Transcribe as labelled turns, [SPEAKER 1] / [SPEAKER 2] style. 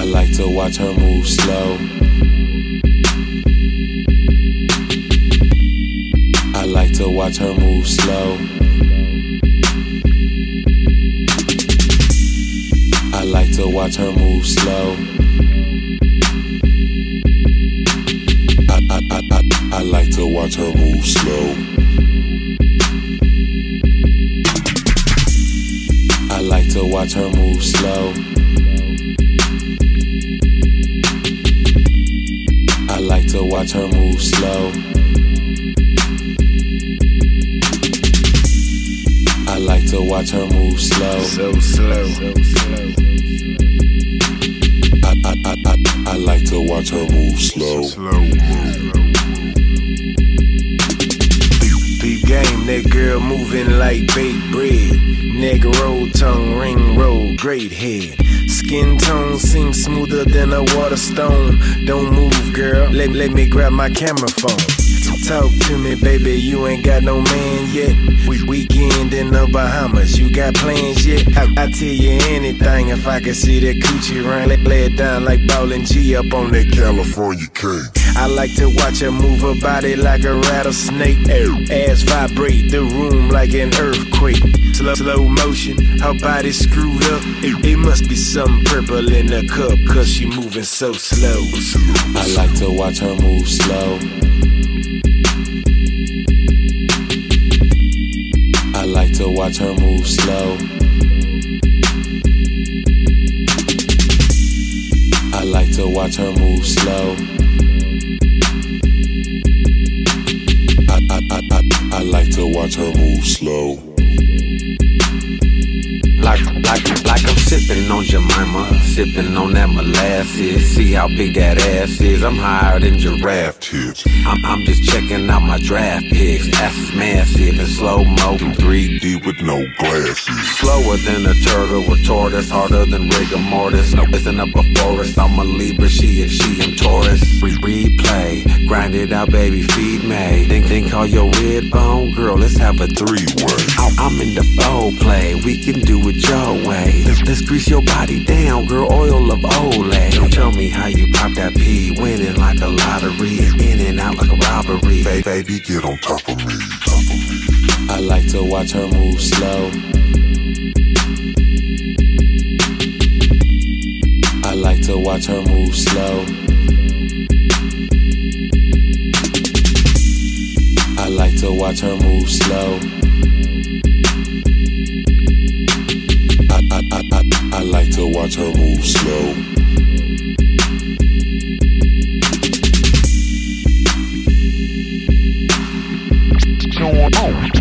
[SPEAKER 1] I like to watch her move slow. I like to watch her move slow. I like to watch her move slow. I like to watch her move slow. I like to watch her move slow. I like to watch her move slow. I like to watch her move slow.
[SPEAKER 2] So slow.
[SPEAKER 1] I like to watch her move slow.
[SPEAKER 2] Deep game, that girl moving like baked bread. Neck roll, tongue ring roll, great head. Skin tone seems smoother than a water stone. Don't move, girl, let me grab my camera phone. Talk to me, baby, you ain't got no man yet. Weekend in the Bahamas, you got plans yet? I tell you anything if I can see that coochie ring. Lay it down like Ballin' G up on that California king. I like to watch her move her body like a rattlesnake. Ass vibrate the room like an earthquake. Slow motion, her body screwed up. It must be something purple in the cup, cause she moving so slow.
[SPEAKER 1] I like to watch her move slow. I like to watch her move slow. I like to watch her move slow. I like to watch her move slow.
[SPEAKER 3] Like I'm sipping on Jemima, sipping on that molasses. See how big that ass is, I'm higher than giraffe tits. I'm just checking out my draft picks. Ass is massive in slow-mo, 3D with no glasses. Slower than a turtle with tortoise, harder than rigor mortis. No, isn't up a forest, I'm a Libra, she and Taurus. Replay, grind it out, baby, feed me. Then call your red bone, girl, let's have a three-way. I'm in the bold play, we can do it your way. Let's grease your body down, girl, oil of Olay. Don't tell me how you pop that P, winning like a lottery, in and out like a robbery. Baby, get on top of me.
[SPEAKER 1] I like to watch her move slow. I like to watch her move slow. I like to watch her move slow. I like to watch her move slow.
[SPEAKER 4] Going on.